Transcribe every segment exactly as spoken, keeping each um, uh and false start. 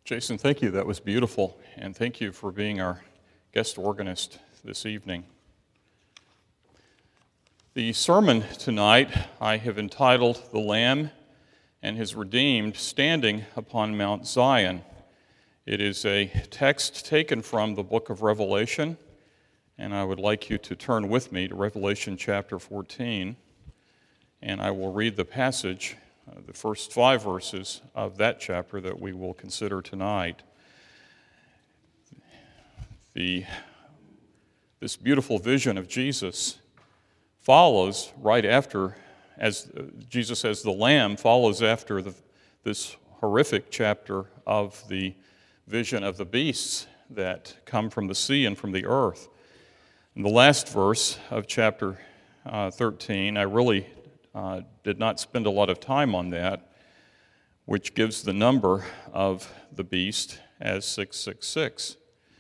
Jason, thank you. That was beautiful. And thank you for being our guest organist this evening. The sermon tonight I have entitled The Lamb and His Redeemed Standing Upon Mount Zion. It is a text taken from the book of Revelation, and I would like you to turn with me to Revelation chapter fourteen, and I will read the passage, uh, the first five verses of that chapter that we will consider tonight. The, this beautiful vision of Jesus follows right after, as uh, Jesus as the Lamb follows after the, this horrific chapter of the vision of the beasts that come from the sea and from the earth. In the last verse of chapter uh, thirteen, I really uh, did not spend a lot of time on that, which gives the number of the beast as six six six.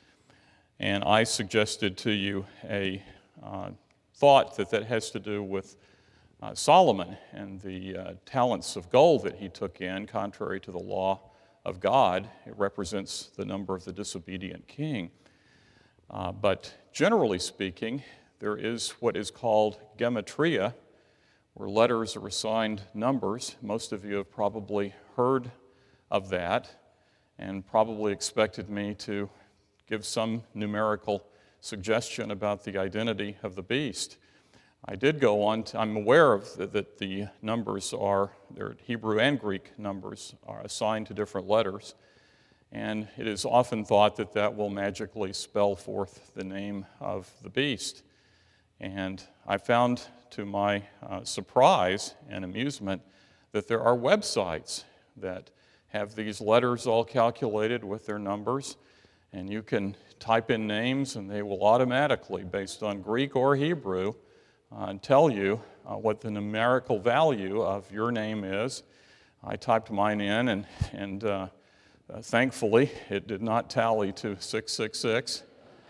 And I suggested to you a uh, thought that that has to do with uh, Solomon and the uh, talents of gold that he took in, contrary to the law of God. It represents the number of the disobedient king. Uh, but generally speaking, there is what is called gematria, where letters are assigned numbers. Most of you have probably heard of that and probably expected me to give some numerical suggestion about the identity of the beast. I did go on to, I'm aware of the, that the numbers are, they're Hebrew and Greek numbers are assigned to different letters, and it is often thought that that will magically spell forth the name of the beast. And I found, to my uh, surprise and amusement, that there are websites that have these letters all calculated with their numbers, and you can type in names and they will automatically, based on Greek or Hebrew, uh, tell you uh, what the numerical value of your name is. I typed mine in, and, and uh, uh, thankfully it did not tally to six six six.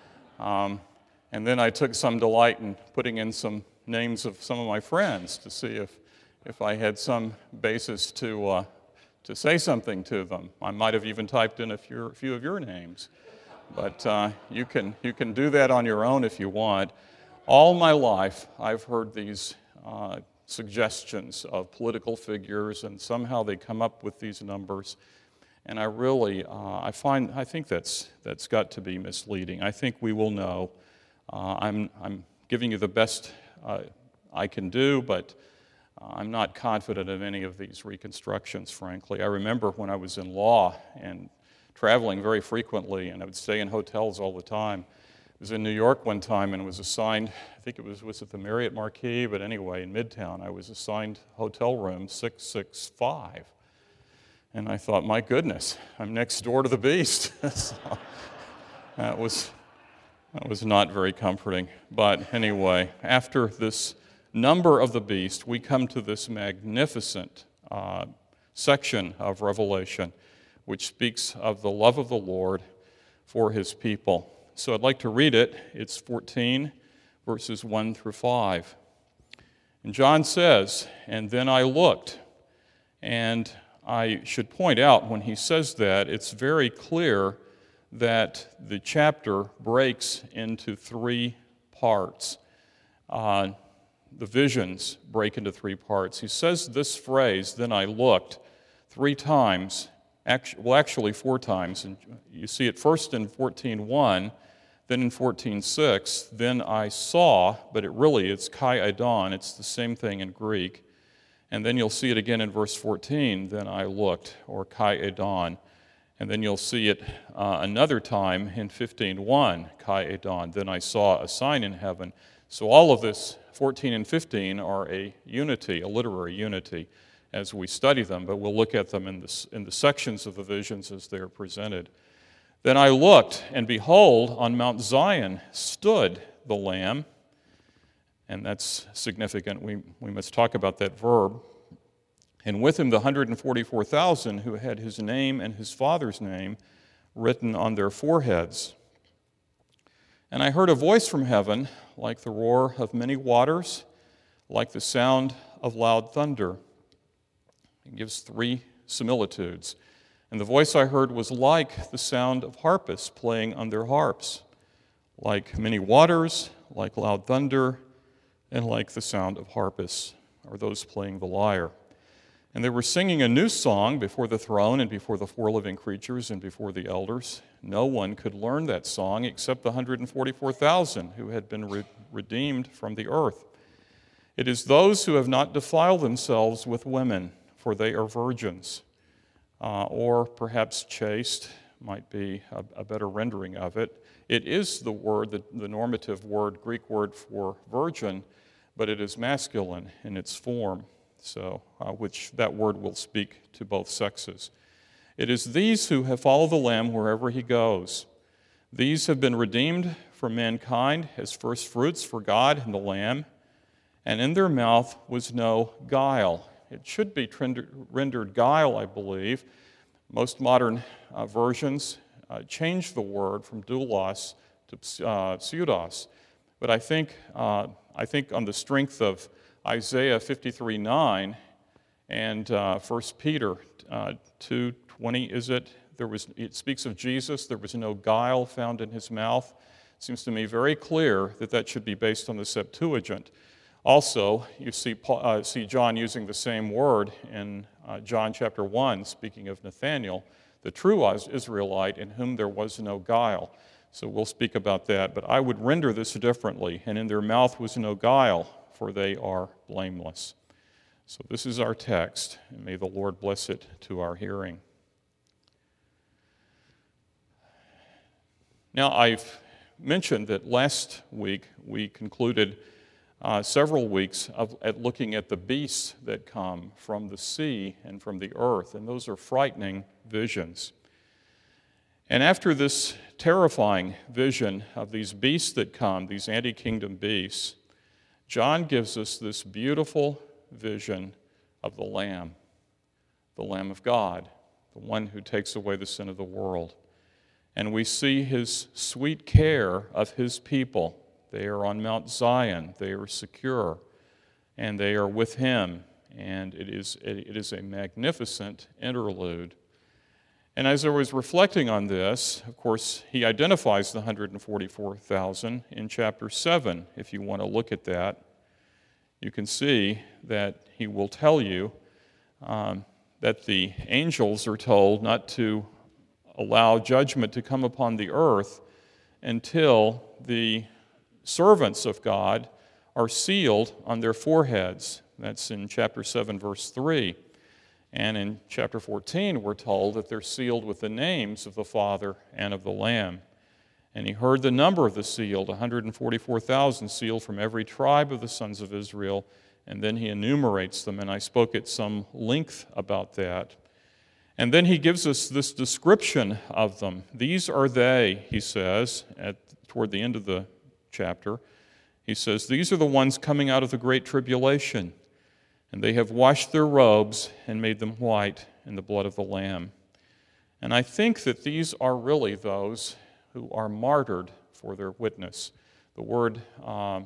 Um, and then I took some delight in putting in some names of some of my friends to see if, if I had some basis to, uh, to say something to them. I might have even typed in a few, a few of your names. But uh, you can you can do that on your own if you want. All my life, I've heard these uh, suggestions of political figures, and somehow they come up with these numbers. And I really, uh, I find, I think that's that's got to be misleading. I think we will know. Uh, I'm I'm giving you the best uh, I can do, but I'm not confident of any of these reconstructions, frankly. I remember when I was in law and traveling very frequently, and I would stay in hotels all the time. I was in New York one time and was assigned, I think it was, was it the Marriott Marquis, but anyway, in Midtown, I was assigned hotel room six six five. And I thought, my goodness, I'm next door to the beast. So that was, that was not very comforting. But anyway, after this number of the beast, we come to this magnificent uh, section of Revelation, which speaks of the love of the Lord for His people. So I'd like to read it. It's fourteen, verses one through five. And John says, "And then I looked," and I should point out when he says that, it's very clear that the chapter breaks into three parts. Uh, the visions break into three parts. He says this phrase, "Then I looked," three times. Actually, well, actually four times. And you see it first in fourteen one, then in fourteen six, then I saw, but it really, it's kai edon, it's the same thing in Greek. And then you'll see it again in verse fourteen, then I looked, or kai edon. And then you'll see it uh, another time in fifteen one, kai edon, then I saw a sign in heaven. So all of this, fourteen and fifteen, are a unity, a literary unity, as we study them, but we'll look at them in the, in the sections of the visions as they are presented. Then I looked, and behold, on Mount Zion stood the Lamb, and that's significant. We, we must talk about that verb. And with him the one hundred forty-four thousand who had his name and his father's name written on their foreheads. And I heard a voice from heaven, like the roar of many waters, like the sound of loud thunder. It gives three similitudes. And the voice I heard was like the sound of harpists playing on their harps, like many waters, like loud thunder, and like the sound of harpists, or those playing the lyre. And they were singing a new song before the throne and before the four living creatures and before the elders. No one could learn that song except the one hundred forty-four thousand who had been re- redeemed from the earth. It is those who have not defiled themselves with women, for they are virgins. Uh, or perhaps chaste might be a, a better rendering of it. It is the word, the, the normative word, Greek word for virgin, but it is masculine in its form. So, uh, which that word will speak to both sexes. It is these who have followed the Lamb wherever he goes. These have been redeemed from mankind as first fruits for God and the Lamb, and in their mouth was no guile. It should be rendered guile, I believe. Most modern uh, versions uh, change the word from doulos to uh, pseudos, but I think uh, I think on the strength of Isaiah fifty-three nine and uh, First Peter uh, two twenty, is it? There was. It speaks of Jesus. There was no guile found in his mouth. It seems to me very clear that that should be based on the Septuagint. Also, you see, uh, see John using the same word in uh, John chapter one, speaking of Nathanael, the true Israelite in whom there was no guile. So we'll speak about that. But I would render this differently. And in their mouth was no guile, for they are blameless. So this is our text, and may the Lord bless it to our hearing. Now, I've mentioned that last week we concluded uh, several weeks of, at looking at the beasts that come from the sea and from the earth, and those are frightening visions. And after this terrifying vision of these beasts that come, these anti-kingdom beasts, John gives us this beautiful vision of the Lamb, the Lamb of God, the one who takes away the sin of the world. And we see his sweet care of his people. They are on Mount Zion, they are secure, and they are with him. And it is, it is a magnificent interlude. And as I was reflecting on this, of course, he identifies the one hundred forty-four thousand in chapter seven. If you want to look at that, you can see that he will tell you um, that the angels are told not to allow judgment to come upon the earth until the servants of God are sealed on their foreheads. That's in chapter seven, verse three. And in chapter fourteen, we're told that they're sealed with the names of the Father and of the Lamb. And he heard the number of the sealed, one hundred forty-four thousand sealed from every tribe of the sons of Israel. And then he enumerates them, and I spoke at some length about that. And then he gives us this description of them. These are they, he says, at toward the end of the chapter. He says, these are the ones coming out of the great tribulation. And they have washed their robes and made them white in the blood of the Lamb. And I think that these are really those who are martyred for their witness. The word um,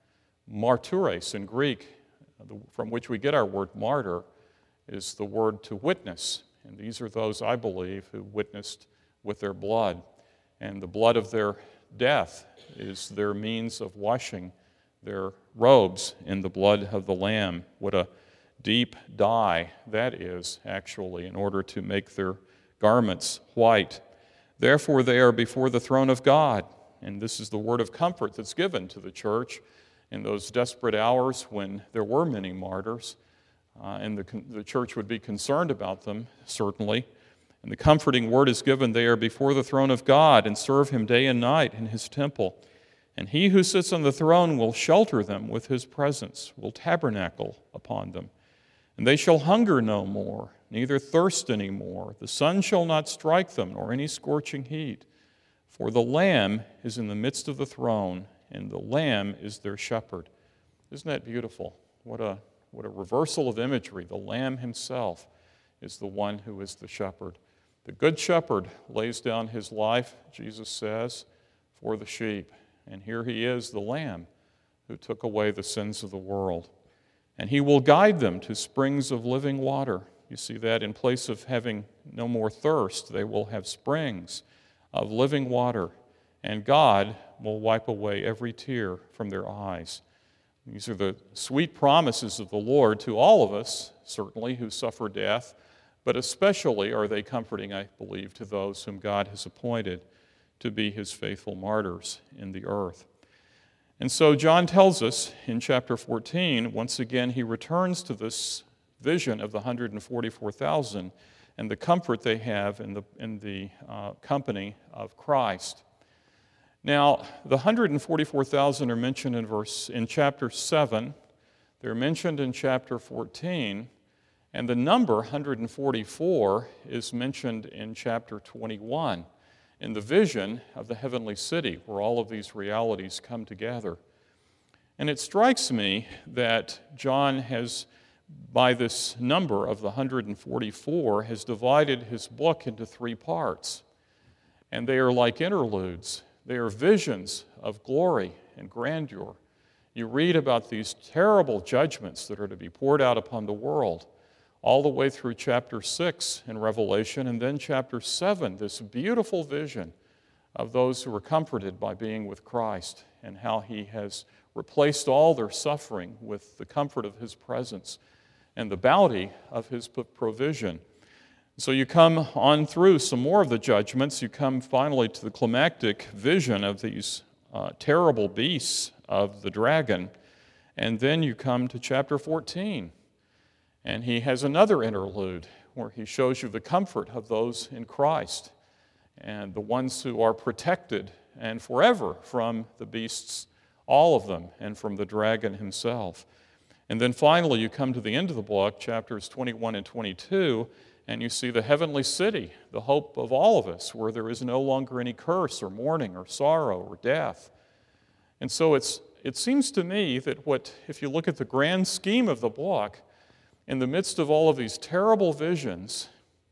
martyres in Greek, from which we get our word martyr, is the word to witness. And these are those, I believe, who witnessed with their blood. And the blood of their death is their means of washing their robes in the blood of the Lamb. What a deep dye that is, actually, in order to make their garments white. Therefore, they are before the throne of God. And this is the word of comfort that's given to the church in those desperate hours when there were many martyrs. Uh, and the, the church would be concerned about them, certainly. And the comforting word is given, they are before the throne of God and serve him day and night in his temple. And he who sits on the throne will shelter them with his presence, will tabernacle upon them. And they shall hunger no more, neither thirst any more. The sun shall not strike them, nor any scorching heat. For the Lamb is in the midst of the throne, and the Lamb is their shepherd. Isn't that beautiful? What a, what a reversal of imagery. The Lamb himself is the one who is the shepherd. The good shepherd lays down his life, Jesus says, for the sheep. And here he is, the Lamb, who took away the sins of the world. And he will guide them to springs of living water. You see that in place of having no more thirst, they will have springs of living water, and God will wipe away every tear from their eyes. These are the sweet promises of the Lord to all of us, certainly, who suffer death, but especially are they comforting, I believe, to those whom God has appointed to be his faithful martyrs in the earth. And so John tells us in chapter fourteen, once again, he returns to this vision of the one hundred forty-four thousand and the comfort they have in the, in the uh, company of Christ. Now, the one hundred forty-four thousand are mentioned in verse in chapter seven. They're mentioned in chapter fourteen, and the number one hundred forty-four is mentioned in chapter twenty-one, in the vision of the heavenly city, where all of these realities come together. And it strikes me that John has, by this number of the one hundred forty-four, has divided his book into three parts. And they are like interludes. They are visions of glory and grandeur. You read about these terrible judgments that are to be poured out upon the world, all the way through chapter six in Revelation, and then chapter seven, this beautiful vision of those who are comforted by being with Christ and how he has replaced all their suffering with the comfort of his presence and the bounty of his provision. So you come on through some more of the judgments. You come finally to the climactic vision of these uh, terrible beasts of the dragon, and then you come to chapter fourteen. And he has another interlude where he shows you the comfort of those in Christ and the ones who are protected and forever from the beasts, all of them, and from the dragon himself. And then finally you come to the end of the book, chapters twenty-one and twenty-two, and you see the heavenly city, the hope of all of us, where there is no longer any curse or mourning or sorrow or death. And so it's it seems to me that what, if you look at the grand scheme of the book, in the midst of all of these terrible visions,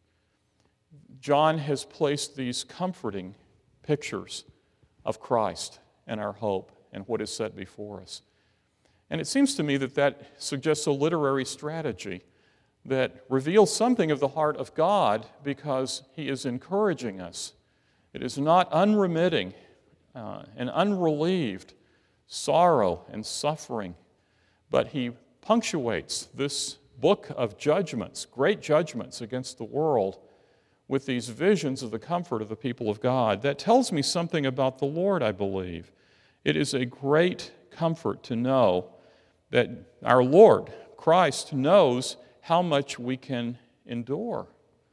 John has placed these comforting pictures of Christ and our hope and what is set before us. And it seems to me that that suggests a literary strategy that reveals something of the heart of God because he is encouraging us. It is not unremitting uh, and unrelieved sorrow and suffering, but he punctuates this book of judgments, great judgments against the world, with these visions of the comfort of the people of God. That tells me something about the Lord, I believe. It is a great comfort to know that our Lord, Christ, knows how much we can endure.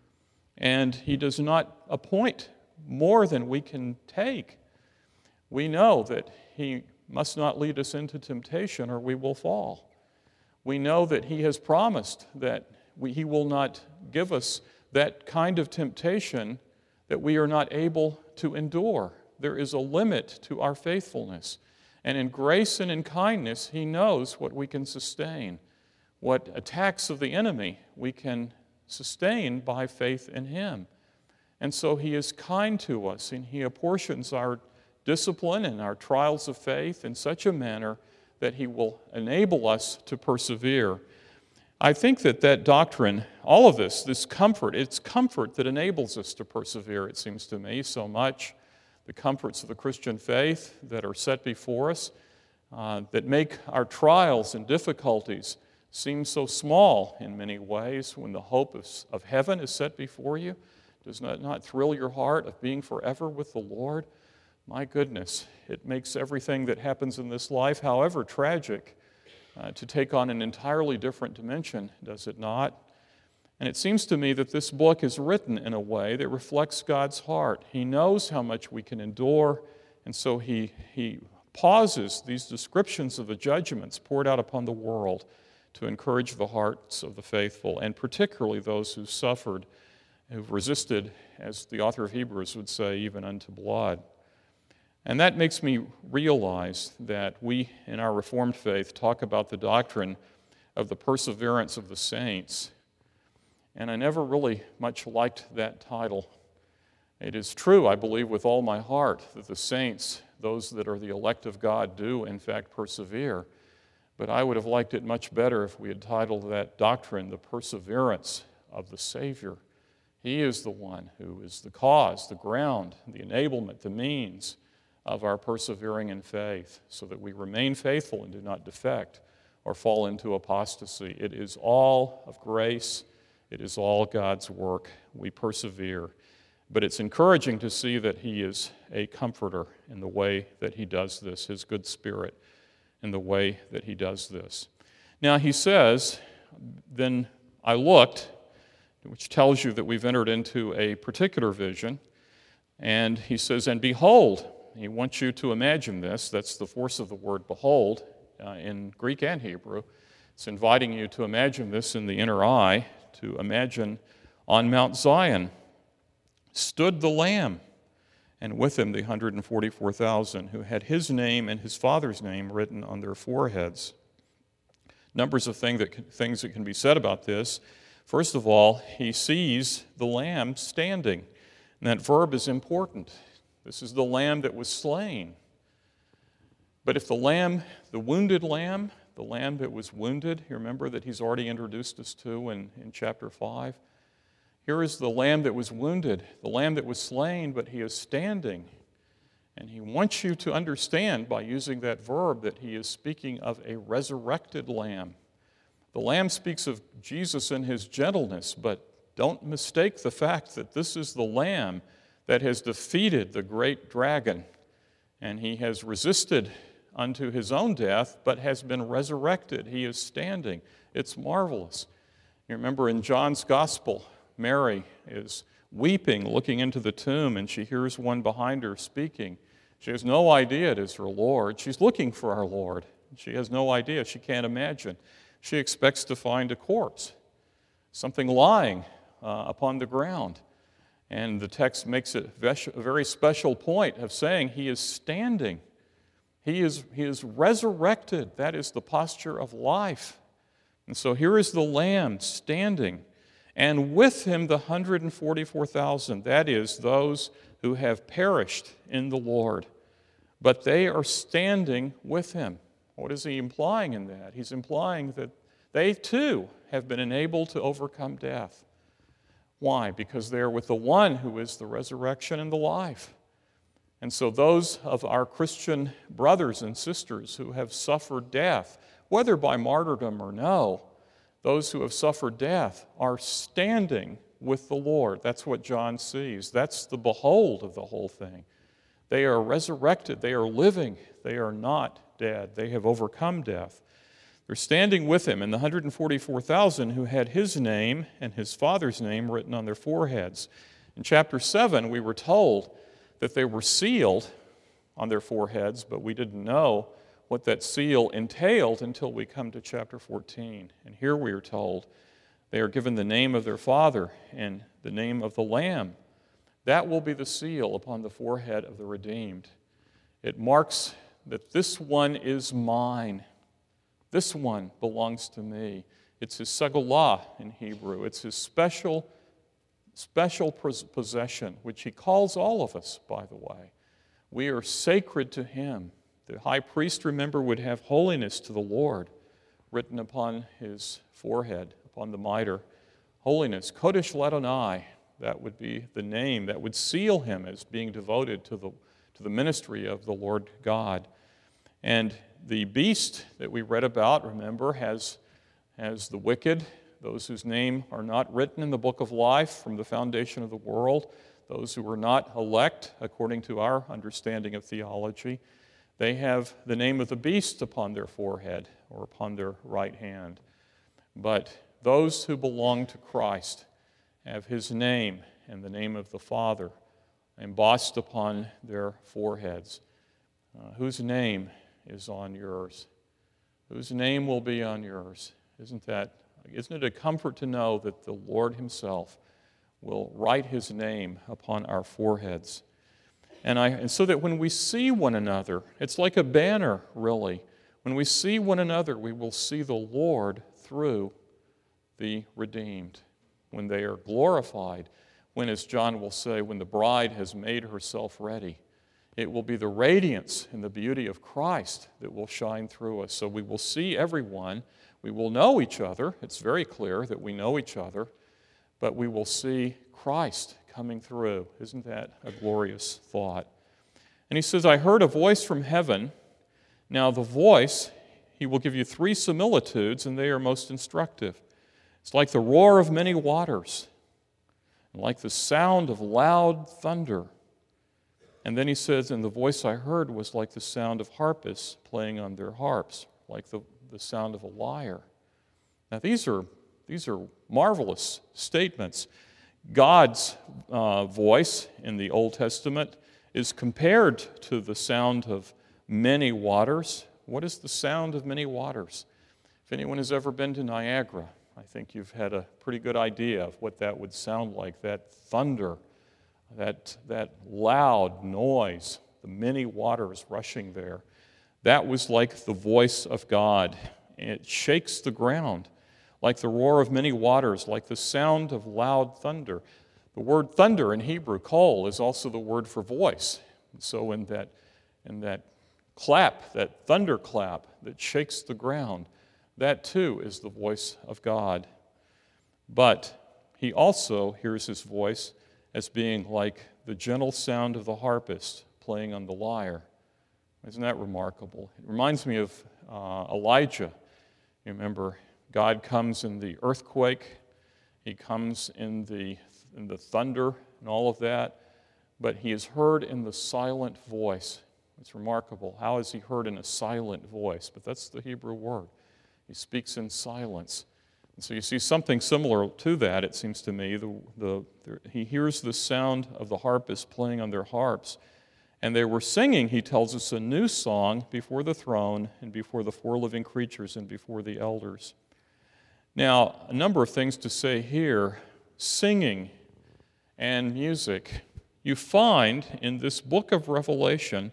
And he does not appoint more than we can take. We know that he must not lead us into temptation or we will fall. We know that he has promised that we, he will not give us that kind of temptation that we are not able to endure. There is a limit to our faithfulness. And in grace and in kindness, he knows what we can sustain. What attacks of the enemy we can sustain by faith in him. And so he is kind to us, and he apportions our discipline and our trials of faith in such a manner that he will enable us to persevere. I think that that doctrine, all of this, this comfort, it's comfort that enables us to persevere, it seems to me, so much. The comforts of the Christian faith that are set before us, uh, that make our trials and difficulties seem so small in many ways when the hope of, of heaven is set before you. Does not, not thrill your heart of being forever with the Lord? My goodness, it makes everything that happens in this life, however tragic, uh, to take on an entirely different dimension, does it not? And it seems to me that this book is written in a way that reflects God's heart. He knows how much we can endure, and so he, he pauses these descriptions of the judgments poured out upon the world to encourage the hearts of the faithful, and particularly those who suffered, who've resisted, as the author of Hebrews would say, even unto blood. And that makes me realize that we, in our Reformed faith, talk about the doctrine of the perseverance of the saints. And I never really much liked that title. It is true, I believe, with all my heart, that the saints, those that are the elect of God, do in fact persevere. But I would have liked it much better if we had titled that doctrine, the perseverance of the Savior. He is the one who is the cause, the ground, the enablement, the means of our persevering in faith, so that we remain faithful and do not defect or fall into apostasy. It is all of grace. It is all God's work. We persevere. But it's encouraging to see that He is a comforter in the way that He does this, His good Spirit in the way that He does this. Now He says, then I looked, which tells you that we've entered into a particular vision, and He says, and behold, He wants you to imagine this. That's the force of the word behold uh, in Greek and Hebrew. It's inviting you to imagine this in the inner eye, to imagine on Mount Zion stood the Lamb, and with Him the one hundred forty-four thousand, who had His name and His Father's name written on their foreheads. Numbers of thing that can, things that can be said about this. First of all, He sees the Lamb standing, and that verb is important. This is the Lamb that was slain. But if the Lamb, the wounded Lamb, the Lamb that was wounded, you remember that He's already introduced us to in, in chapter five, here is the Lamb that was wounded, the Lamb that was slain, but He is standing. And He wants you to understand by using that verb that He is speaking of a resurrected Lamb. The Lamb speaks of Jesus and His gentleness, but don't mistake the fact that this is the Lamb that has defeated the great dragon, and He has resisted unto His own death, but has been resurrected. He is standing. It's marvelous. You remember in John's Gospel, Mary is weeping, looking into the tomb, and she hears one behind her speaking. She has no idea it is her Lord. She's looking for our Lord. She has no idea. She can't imagine. She expects to find a corpse, something lying uh, upon the ground. And the text makes it a very special point of saying He is standing. He is, he is resurrected. That is the posture of life. And so here is the Lamb standing. And with Him the one hundred forty-four thousand, that is, those who have perished in the Lord. But they are standing with Him. What is He implying in that? He's implying that they too have been enabled to overcome death. Why? Because they are with the one who is the resurrection and the life. And so those of our Christian brothers and sisters who have suffered death, whether by martyrdom or no, those who have suffered death are standing with the Lord. That's what John sees. That's the behold of the whole thing. They are resurrected. They are living. They are not dead. They have overcome death. They're standing with Him, and the one hundred forty-four thousand who had His name and His Father's name written on their foreheads. In chapter seven, we were told that they were sealed on their foreheads, but we didn't know what that seal entailed until we come to chapter fourteen. And here we are told they are given the name of their Father and the name of the Lamb. That will be the seal upon the forehead of the redeemed. It marks that this one is mine. This one belongs to me. It's His segulah in Hebrew. It's His special, special possession, which He calls all of us, by the way. We are sacred to Him. The high priest, remember, would have holiness to the Lord written upon his forehead, upon the mitre. Holiness, Kodesh Ladonai, that would be the name that would seal him as being devoted to the, to the ministry of the Lord God. And the beast that we read about, remember, has, has the wicked, those whose name are not written in the book of life from the foundation of the world, those who were not elect according to our understanding of theology. They have the name of the beast upon their forehead or upon their right hand. But those who belong to Christ have His name and the name of the Father embossed upon their foreheads. Uh, whose name is on yours? Whose name will be on yours? Isn't that, isn't it a comfort to know that the Lord Himself will write His name upon our foreheads? And, I, and so that when we see one another, it's like a banner, really. When we see one another, we will see the Lord through the redeemed. When they are glorified, when, as John will say, when the bride has made herself ready, it will be the radiance and the beauty of Christ that will shine through us. So we will see everyone. We will know each other. It's very clear that we know each other. but we will see Christ coming through. Isn't that a glorious thought? And he says, I heard a voice from heaven. Now the voice, he will give you three similitudes, and they are most instructive. It's like the roar of many waters, and like the sound of loud thunder. And then he says, and the voice I heard was like the sound of harpists playing on their harps, like the, the sound of a lyre. Now these are, these are marvelous statements. God's uh, voice in the Old Testament is compared to the sound of many waters. What is the sound of many waters? If anyone has ever been to Niagara, I think you've had a pretty good idea of what that would sound like, that thunder, that, that loud noise, the many waters rushing there. That was like the voice of God. It shakes the ground, like the roar of many waters, like the sound of loud thunder. The word thunder in Hebrew, kol, is also the word for voice. And so in that, in that clap, that thunderclap that shakes the ground, that too is the voice of God. But he also hears his voice as being like the gentle sound of the harpist playing on the lyre. Isn't that remarkable? It reminds me of uh, Elijah. You remember, God comes in the earthquake, he comes in the, in the thunder and all of that, but he is heard in the silent voice. It's remarkable. How is he heard in a silent voice? But that's the Hebrew word. He speaks in silence. And so you see something similar to that, it seems to me. The, the, the, he hears the sound of the harpists playing on their harps. And they were singing, he tells us, a new song before the throne and before the four living creatures and before the elders. Now, a number of things to say here. Singing and music. You find in this book of Revelation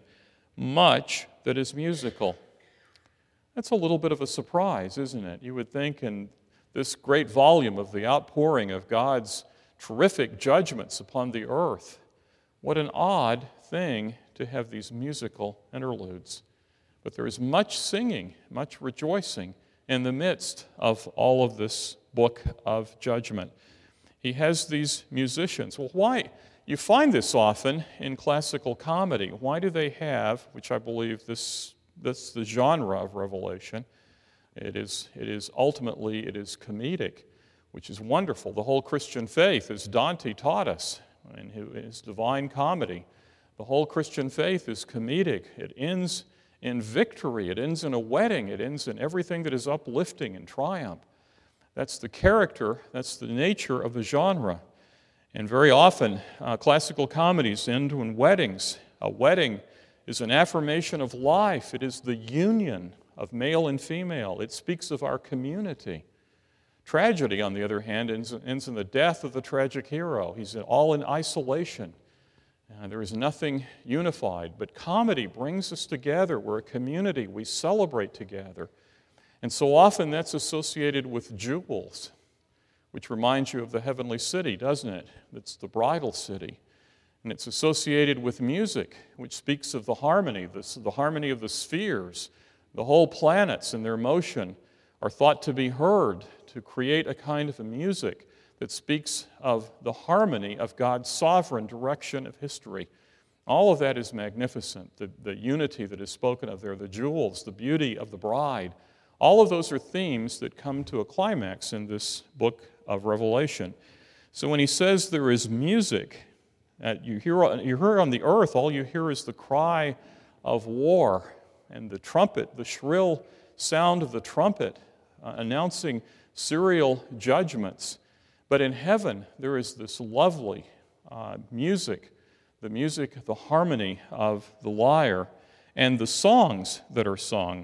much that is musical. That's a little bit of a surprise, isn't it? You would think in this great volume of the outpouring of God's terrific judgments upon the earth, what an odd thing to have these musical interludes. But there is much singing, much rejoicing in the midst of all of this book of judgment. He has these musicians. Well, why? You find this often in classical comedy. Why do they have, which I believe this that's the genre of Revelation, it is, it is ultimately, it is comedic, which is wonderful. The whole Christian faith, as Dante taught us in his Divine Comedy, the whole Christian faith is comedic. It ends in victory. It ends in a wedding. It ends in everything that is uplifting and triumph. That's the character, that's the nature of the genre. And very often, uh, classical comedies end in weddings. A wedding is an affirmation of life. It is the union of male and female. It speaks of our community. Tragedy, on the other hand, ends, ends in the death of the tragic hero. He's all in isolation. Uh, there is nothing unified. But comedy brings us together. We're a community. We celebrate together. And so often that's associated with jewels, which reminds you of the heavenly city, doesn't it? It's the bridal city. And it's associated with music, which speaks of the harmony, the, the harmony of the spheres. The whole planets and their motion are thought to be heard to create a kind of a music that speaks of the harmony of God's sovereign direction of history. All of that is magnificent. The, the unity that is spoken of there, the jewels, the beauty of the bride, all of those are themes that come to a climax in this book of Revelation. So when he says there is music, uh, you hear, you hear on the earth, all you hear is the cry of war and the trumpet, the shrill sound of the trumpet uh, announcing serial judgments. But in heaven, there is this lovely uh, music, the music, the harmony of the lyre, and the songs that are sung.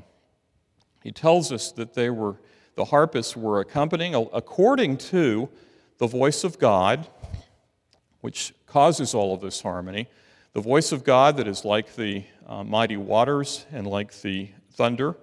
He tells us that they were, the harpists were accompanying according to the voice of God, which causes all of this harmony. The voice of God that is like the uh, mighty waters and like the thunder,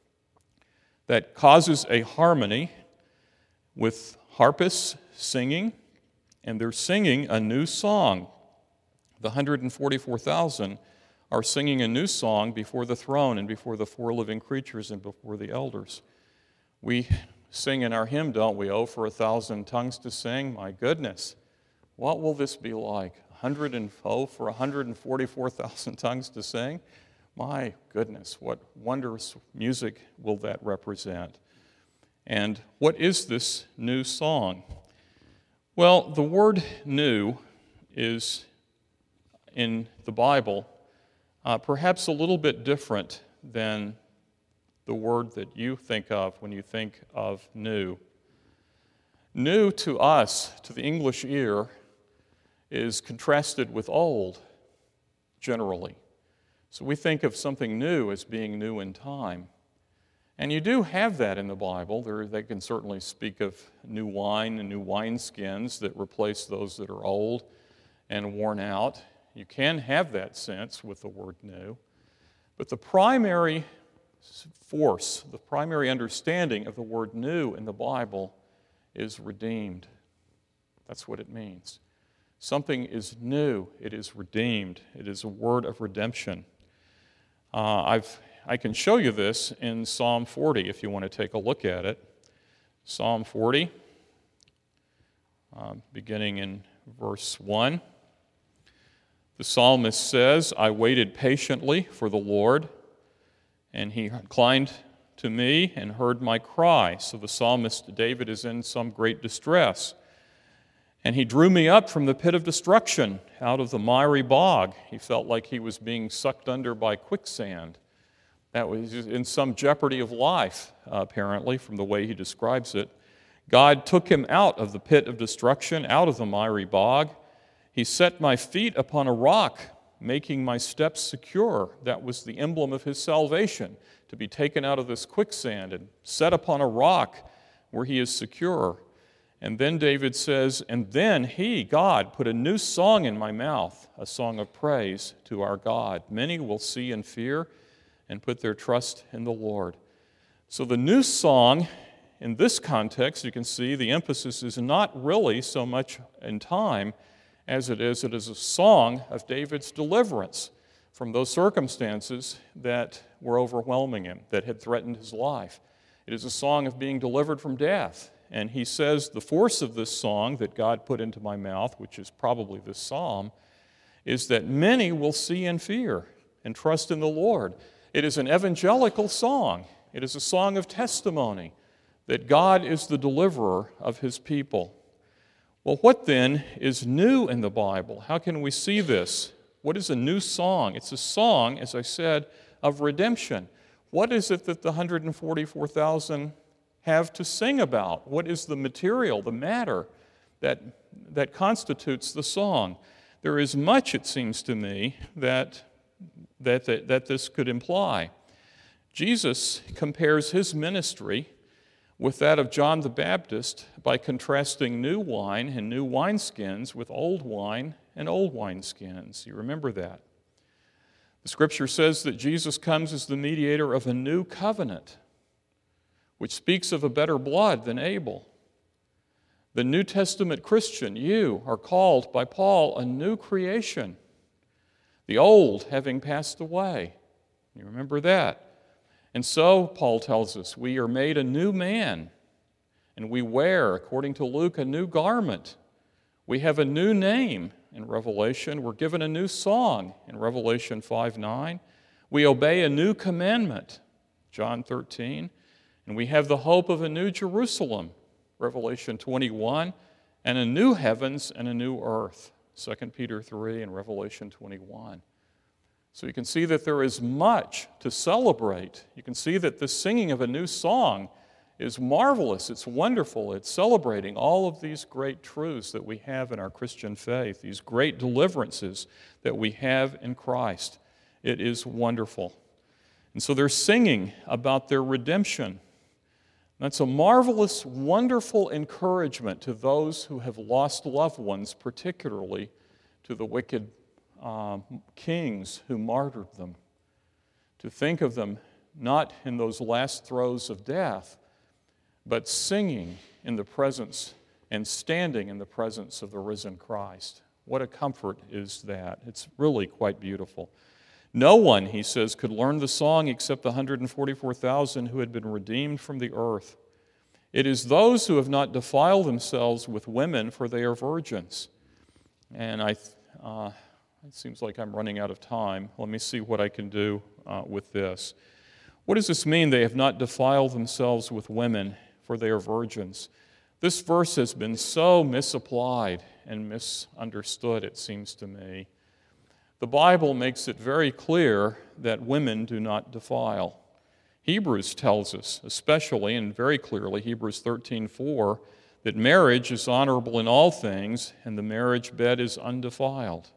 that causes a harmony with harpists singing, and they're singing a new song. The one hundred forty-four thousand are singing a new song before the throne and before the four living creatures and before the elders. We sing in our hymn, don't we? Oh, for a thousand tongues to sing. My goodness, what will this be like? one hundred and, oh, for one hundred forty-four thousand tongues to sing? My goodness, what wondrous music will that represent? And what is this new song? Well, the word new is, in the Bible, uh, perhaps a little bit different than the word that you think of when you think of new. New to us, to the English ear, is contrasted with old, generally. So we think of something new as being new in time. And you do have that in the Bible. There, they can certainly speak of new wine and new wineskins that replace those that are old and worn out. You can have that sense with the word new. But the primary force, the primary understanding of the word new in the Bible is redeemed. That's what it means. Something is new. It is redeemed. It is a word of redemption. Uh, I've I can show you this in Psalm forty if you want to take a look at it. Psalm forty, uh, beginning in verse one. The psalmist says, I waited patiently for the Lord, and he inclined to me and heard my cry. So the psalmist David is in some great distress. And he drew me up from the pit of destruction, out of the miry bog. He felt like he was being sucked under by quicksand. That was in some jeopardy of life, uh, apparently, from the way he describes it. God took him out of the pit of destruction, out of the miry bog. He set my feet upon a rock, making my steps secure. That was the emblem of his salvation, to be taken out of this quicksand and set upon a rock where he is secure. And then David says, and then he, God, put a new song in my mouth, a song of praise to our God. Many will see and fear and put their trust in the Lord. So the new song, in this context, you can see the emphasis is not really so much in time as it is, it is a song of David's deliverance from those circumstances that were overwhelming him, that had threatened his life. It is a song of being delivered from death. And he says the force of this song that God put into my mouth, which is probably this psalm, is that many will see and fear and trust in the Lord. It is an evangelical song. It is a song of testimony that God is the deliverer of his people. Well, what then is new in the Bible? How can we see this? What is a new song? It's a song, as I said, of redemption. What is it that the one hundred forty-four thousand have to sing about? What is the material, the matter that, that constitutes the song? There is much, it seems to me, that That, that, that this could imply. Jesus compares his ministry with that of John the Baptist by contrasting new wine and new wineskins with old wine and old wineskins. You remember that. The Scripture says that Jesus comes as the mediator of a new covenant, which speaks of a better blood than Abel. The New Testament Christian, you are called by Paul a new creation, the old having passed away. You remember that. And so, Paul tells us, we are made a new man, and we wear, according to Luke, a new garment. We have a new name in Revelation. We're given a new song in Revelation five nine. We obey a new commandment, John thirteen. And we have the hope of a new Jerusalem, Revelation twenty-one, and a new heavens and a new earth, Second Peter three and Revelation twenty-one. So you can see that there is much to celebrate. You can see that the singing of a new song is marvelous. It's wonderful. It's celebrating all of these great truths that we have in our Christian faith, these great deliverances that we have in Christ. It is wonderful. And so they're singing about their redemption. That's a marvelous, wonderful encouragement to those who have lost loved ones, particularly to the wicked um, kings who martyred them. To think of them not in those last throes of death, but singing in the presence and standing in the presence of the risen Christ. What a comfort is that. It's really quite beautiful. No one, he says, could learn the song except the one hundred forty-four thousand who had been redeemed from the earth. It is those who have not defiled themselves with women, for they are virgins. And I, uh, it seems like I'm running out of time. Let me see what I can do uh, with this. What does this mean? They have not defiled themselves with women, for they are virgins. This verse has been so misapplied and misunderstood, it seems to me. The Bible makes it very clear that women do not defile. Hebrews tells us, especially and very clearly, Hebrews thirteen four, that marriage is honorable in all things, and the marriage bed is undefiled.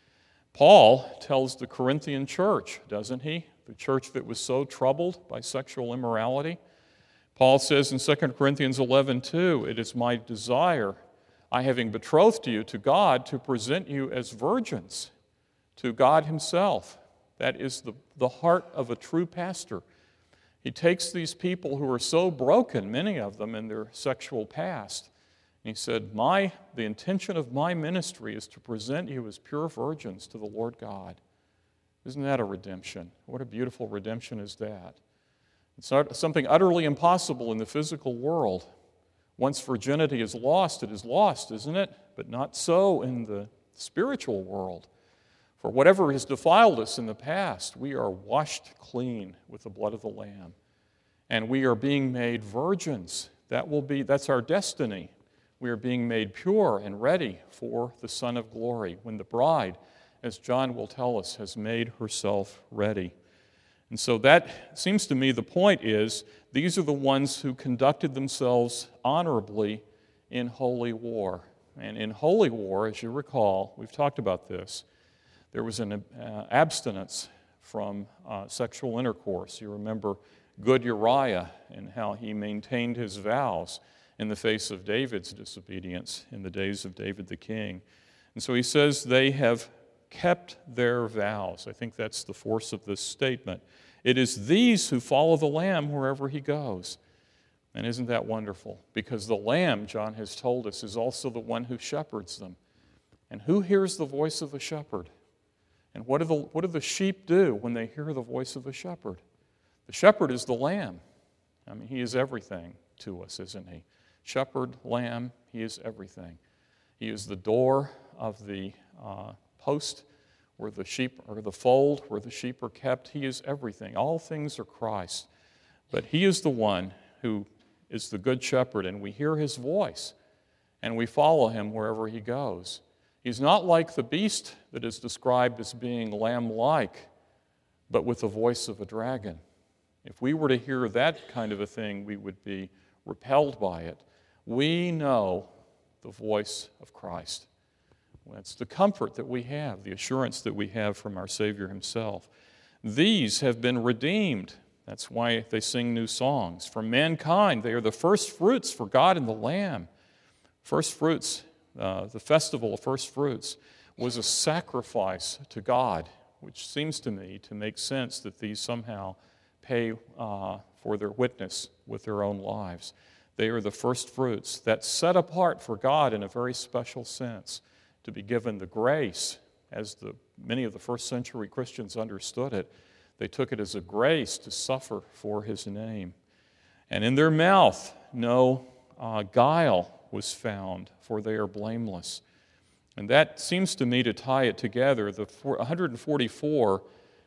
Paul tells the Corinthian church, doesn't he? The church that was so troubled by sexual immorality. Paul says in Second Corinthians eleven two, it is my desire, I having betrothed you to God, to present you as virgins to God himself. That is the, the heart of a true pastor. He takes these people who are so broken, many of them in their sexual past, and he said, "My the intention of my ministry is to present you as pure virgins to the Lord God." Isn't that a redemption? What a beautiful redemption is that? It's not something utterly impossible in the physical world. Once virginity is lost, it is lost, isn't it? But not so in the spiritual world. For whatever has defiled us in the past, we are washed clean with the blood of the Lamb. And we are being made virgins. That will be, that's our destiny. We are being made pure and ready for the Son of Glory, when the bride, as John will tell us, has made herself ready. And so that seems to me the point is, these are the ones who conducted themselves honorably in holy war. And in holy war, as you recall, we've talked about this, there was an uh, abstinence from uh, sexual intercourse. You remember good Uriah and how he maintained his vows in the face of David's disobedience in the days of David the king. And so he says they have kept their vows. I think that's the force of this statement. It is these who follow the Lamb wherever he goes. And isn't that wonderful? Because the Lamb, John has told us, is also the one who shepherds them. And who hears the voice of the shepherd? And what do the, what do the sheep do when they hear the voice of the shepherd? The shepherd is the Lamb. I mean, he is everything to us, isn't he? Shepherd, Lamb, he is everything. He is the door of the uh, post where the sheep, or the fold where the sheep are kept. He is everything. All things are Christ. But he is the one who is the good shepherd, and we hear his voice, and we follow him wherever he goes. He's not like the beast that is described as being lamb-like, but with the voice of a dragon. If we were to hear that kind of a thing, we would be repelled by it. We know the voice of Christ. That's the comfort that we have, the assurance that we have from our Savior himself. These have been redeemed. That's why they sing new songs. From mankind, they are the first fruits for God and the Lamb. First fruits, uh, the festival of first fruits, was a sacrifice to God, which seems to me to make sense that these somehow pay uh, for their witness with their own lives. They are the first fruits that's set apart for God in a very special sense, to be given the grace, as the many of the first century Christians understood it. They took it as a grace to suffer for his name. And in their mouth no uh, guile was found, for they are blameless. And that seems to me to tie it together. The one hundred forty-four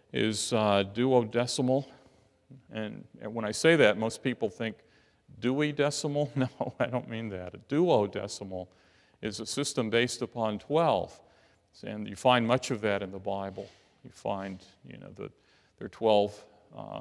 is uh, duodecimal. And, and when I say that, most people think Dewey Decimal. No, I don't mean that. A duodecimal is a system based upon twelve. And you find much of that in the Bible. You find, you know, that there are twelve, uh,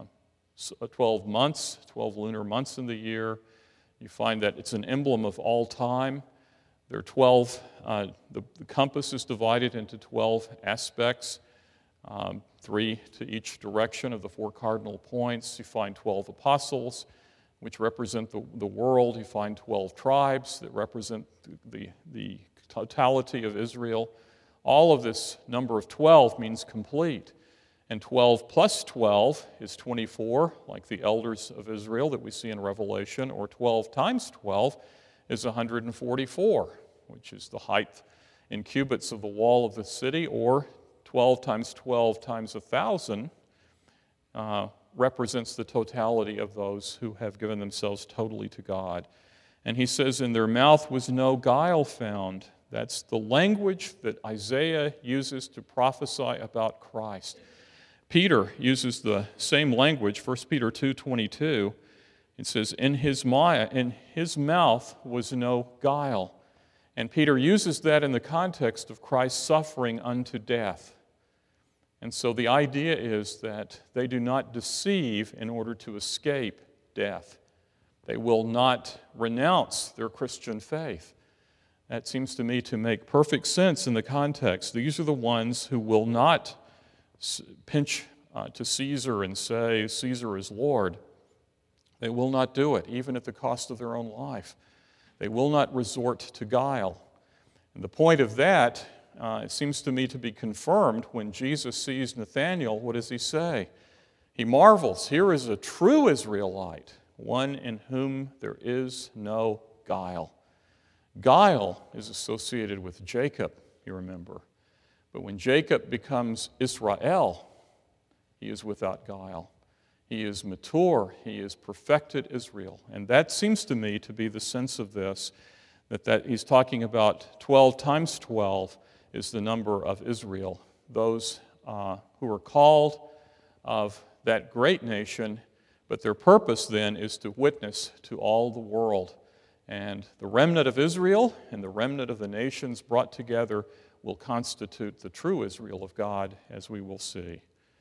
twelve months, twelve lunar months in the year. You find that it's an emblem of all time. There are twelve, uh, the, the compass is divided into twelve aspects, um, three to each direction of the four cardinal points. You find twelve apostles, which represent the, the world. You find twelve tribes that represent the, the totality of Israel. All of this number of twelve means complete. And twelve plus twelve is twenty-four, like the elders of Israel that we see in Revelation, or twelve times twelve is one hundred forty-four, which is the height in cubits of the wall of the city, or twelve times twelve times one thousand, uh, represents the totality of those who have given themselves totally to God. And he says, in their mouth was no guile found. That's the language that Isaiah uses to prophesy about Christ. Peter uses the same language, First Peter two twenty-two. It says, in his, in his mouth was no guile. And Peter uses that in the context of Christ's suffering unto death. And so the idea is that they do not deceive in order to escape death. They will not renounce their Christian faith. That seems to me to make perfect sense in the context. These are the ones who will not pinch uh, to Caesar and say, Caesar is Lord. They will not do it, even at the cost of their own life. They will not resort to guile. And the point of that, uh, it seems to me to be confirmed when Jesus sees Nathanael. What does he say? He marvels, here is a true Israelite, one in whom there is no guile. Guile is associated with Jacob, you remember. But when Jacob becomes Israel, he is without guile. He is mature. He is perfected Israel. And that seems to me to be the sense of this, that, that he's talking about twelve times twelve is the number of Israel, those uh, who are called of that great nation, but their purpose then is to witness to all the world. And the remnant of Israel and the remnant of the nations brought together will constitute the true Israel of God, as we will see.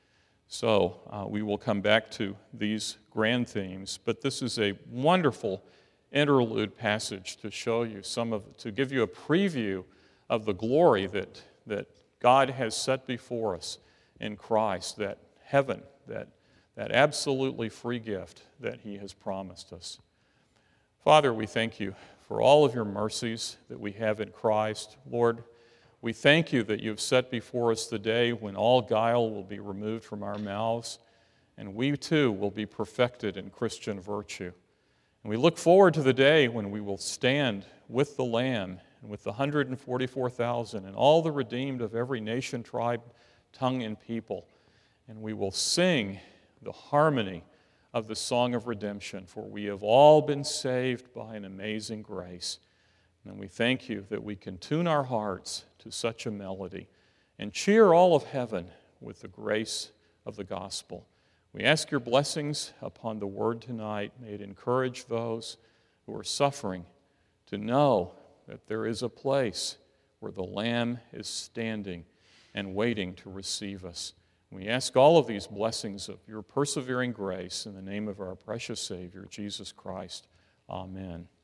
So uh, we will come back to these grand themes, but this is a wonderful interlude passage to show you some of, to give you a preview of the glory that, that God has set before us in Christ, that heaven, that, that absolutely free gift that He has promised us. Father, we thank you for all of your mercies that we have in Christ. Lord, we thank you that you've set before us the day when all guile will be removed from our mouths, and we too will be perfected in Christian virtue. And we look forward to the day when we will stand with the Lamb and with the one hundred forty-four thousand and all the redeemed of every nation, tribe, tongue, and people, and we will sing the harmony of the song of redemption, for we have all been saved by an amazing grace. And we thank you that we can tune our hearts to such a melody and cheer all of heaven with the grace of the gospel. We ask your blessings upon the word tonight. May it encourage those who are suffering to know that there is a place where the Lamb is standing and waiting to receive us. We ask all of these blessings of your persevering grace in the name of our precious Savior, Jesus Christ. Amen.